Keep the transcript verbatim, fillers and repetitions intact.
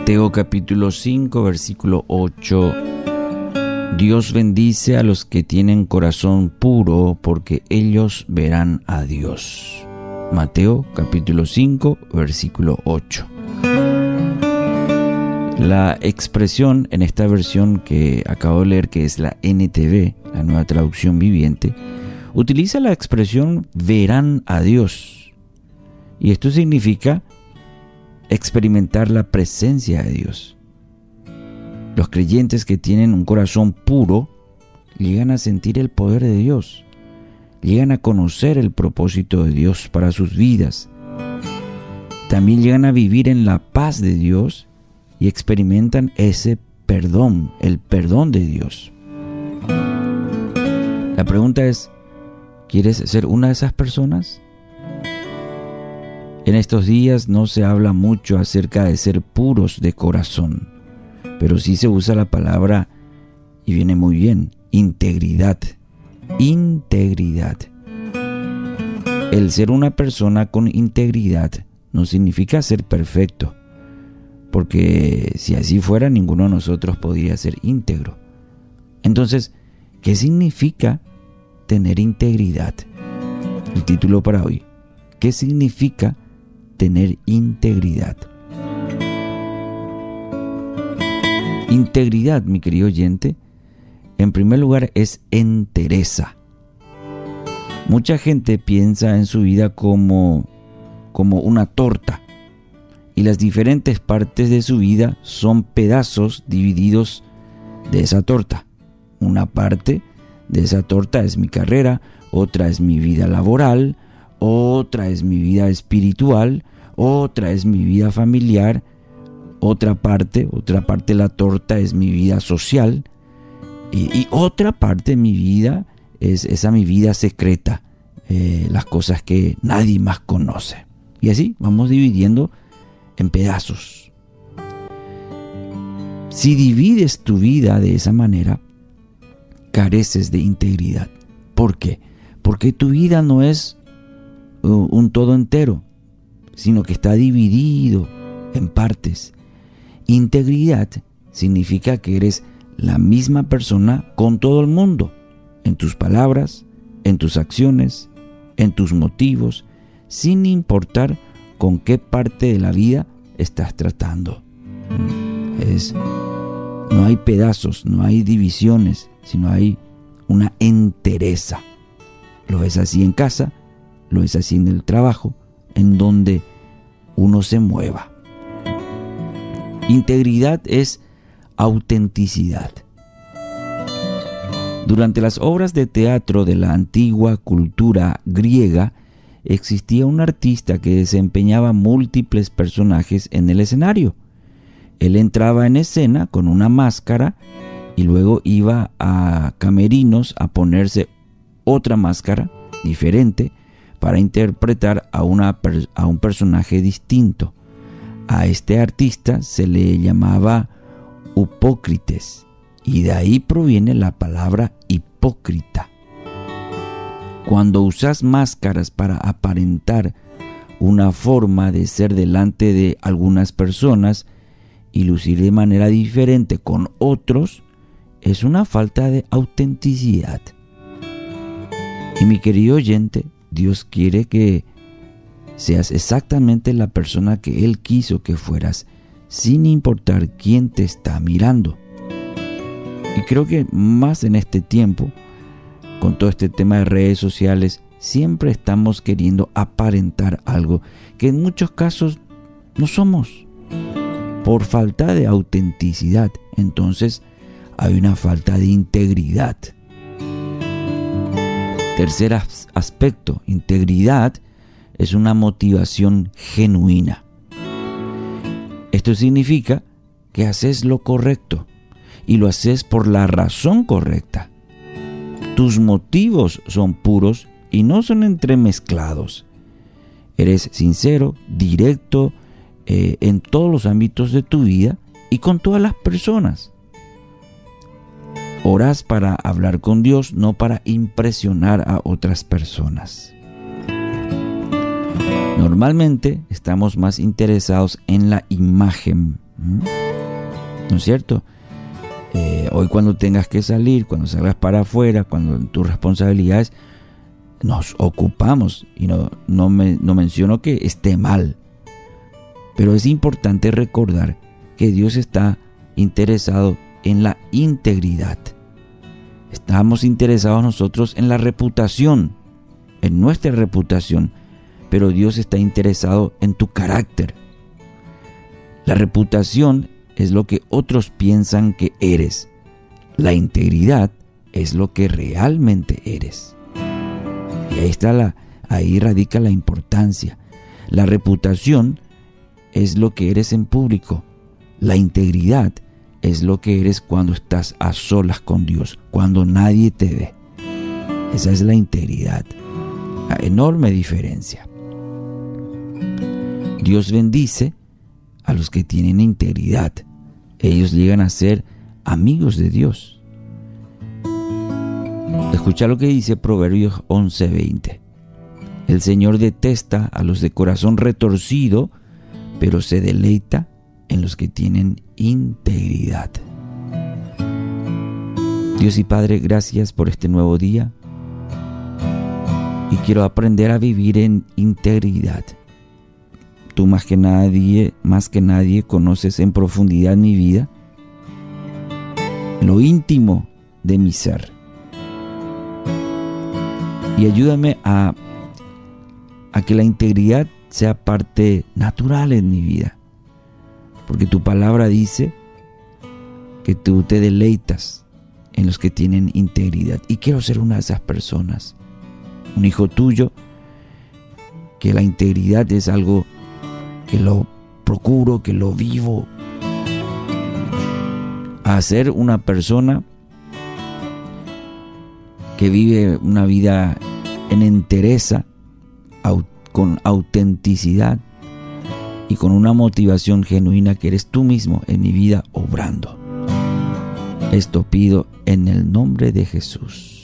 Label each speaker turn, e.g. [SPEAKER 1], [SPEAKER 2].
[SPEAKER 1] Mateo capítulo cinco, versículo ocho. Dios bendice a los que tienen corazón puro, porque ellos verán a Dios. Mateo capítulo cinco, versículo ocho. La expresión en esta versión que acabo de leer, que es la N T V, la Nueva Traducción Viviente, utiliza la expresión verán a Dios. Y esto significa experimentar la presencia de Dios. Los creyentes que tienen un corazón puro llegan a sentir el poder de Dios, llegan a conocer el propósito de Dios para sus vidas. También llegan a vivir en la paz de Dios y experimentan ese perdón, el perdón de Dios. La pregunta es, ¿quieres ser una de esas personas? En estos días no se habla mucho acerca de ser puros de corazón, pero sí se usa la palabra, y viene muy bien, integridad. Integridad. El ser una persona con integridad no significa ser perfecto, porque si así fuera, ninguno de nosotros podría ser íntegro. Entonces, ¿qué significa tener integridad? El título para hoy. ¿Qué significa tener integridad? Integridad, mi querido oyente, en primer lugar es entereza. Mucha gente piensa en su vida como, como una torta, y las diferentes partes de su vida son pedazos divididos de esa torta. Una parte de esa torta es mi carrera, otra es mi vida laboral, otra es mi vida espiritual, otra es mi vida familiar, otra parte, otra parte de la torta es mi vida social, y, y otra parte de mi vida es esa mi vida secreta, eh, las cosas que nadie más conoce. Y así vamos dividiendo en pedazos. Si divides tu vida de esa manera, careces de integridad. ¿Por qué? Porque tu vida no es uh, un todo entero, sino que está dividido en partes. Integridad significa que eres la misma persona con todo el mundo, en tus palabras, en tus acciones, en tus motivos, sin importar con qué parte de la vida estás tratando. Es, no hay pedazos, no hay divisiones, sino hay una entereza. Lo es así en casa, lo es así en el trabajo, en donde uno se mueva. Integridad es autenticidad. Durante las obras de teatro de la antigua cultura griega, existía un artista que desempeñaba múltiples personajes en el escenario. Él entraba en escena con una máscara y luego iba a camerinos a ponerse otra máscara diferente para interpretar a, una, a un personaje distinto. A este artista se le llamaba Upócrites, y de ahí proviene la palabra hipócrita. Cuando usas máscaras para aparentar una forma de ser delante de algunas personas y lucir de manera diferente con otros, es una falta de autenticidad. Y mi querido oyente, Dios quiere que seas exactamente la persona que Él quiso que fueras, sin importar quién te está mirando. Y creo que más en este tiempo, con todo este tema de redes sociales, siempre estamos queriendo aparentar algo que en muchos casos no somos, por falta de autenticidad. Entonces hay una falta de integridad. Tercer aspecto, integridad es una motivación genuina. Esto significa que haces lo correcto y lo haces por la razón correcta. Tus motivos son puros y no son entremezclados. Eres sincero, directo eh, en todos los ámbitos de tu vida y con todas las personas. Oras para hablar con Dios, no para impresionar a otras personas. Normalmente estamos más interesados en la imagen ¿Mm? ¿No es cierto? Eh, hoy cuando tengas que salir, cuando salgas para afuera, cuando en tus responsabilidades, nos ocupamos. Y no, no, me, no menciono que esté mal, pero es importante recordar que Dios está interesado en la integridad. Estamos interesados nosotros en la reputación, en nuestra reputación, pero Dios está interesado en tu carácter. La reputación es lo que otros piensan que eres. La integridad es lo que realmente eres. Y ahí está la, ahí radica la importancia. La reputación es lo que eres en público. La integridad es lo que eres cuando estás a solas con Dios, cuando nadie te ve. Esa es la integridad. La enorme diferencia. Dios bendice a los que tienen integridad. Ellos llegan a ser amigos de Dios. Escucha lo que dice Proverbios once veinte. El Señor detesta a los de corazón retorcido, pero se deleita en los que tienen integridad. Dios y Padre, gracias por este nuevo día. Y quiero aprender a vivir en integridad. Tú más que nadie, más que nadie conoces en profundidad mi vida, lo íntimo de mi ser. Y ayúdame a, a que la integridad sea parte natural en mi vida. Porque tu palabra dice que tú te deleitas en los que tienen integridad. Y quiero ser una de esas personas. Un hijo tuyo, que la integridad es algo que lo procuro, que lo vivo. A ser una persona que vive una vida en entereza, con autenticidad y con una motivación genuina que eres tú mismo en mi vida obrando. Esto pido en el nombre de Jesús.